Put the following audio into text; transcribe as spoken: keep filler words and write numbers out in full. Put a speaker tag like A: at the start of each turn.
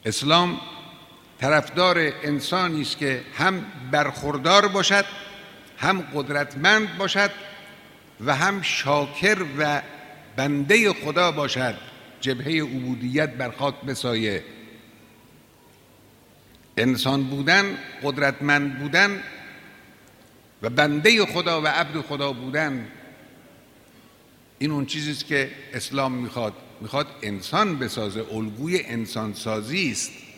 A: اسلام طرفدار انسانی است که هم برخوردار باشد، هم قدرتمند باشد و هم شاکر و بنده خدا باشد، جبهه عبودیت بر خاک بسایه. انسان بودن، قدرتمند بودن و بنده خدا و عبد خدا بودن، این اون چیزیست که اسلام میخواد. میخواد انسان بسازه، الگوی انسان سازی است.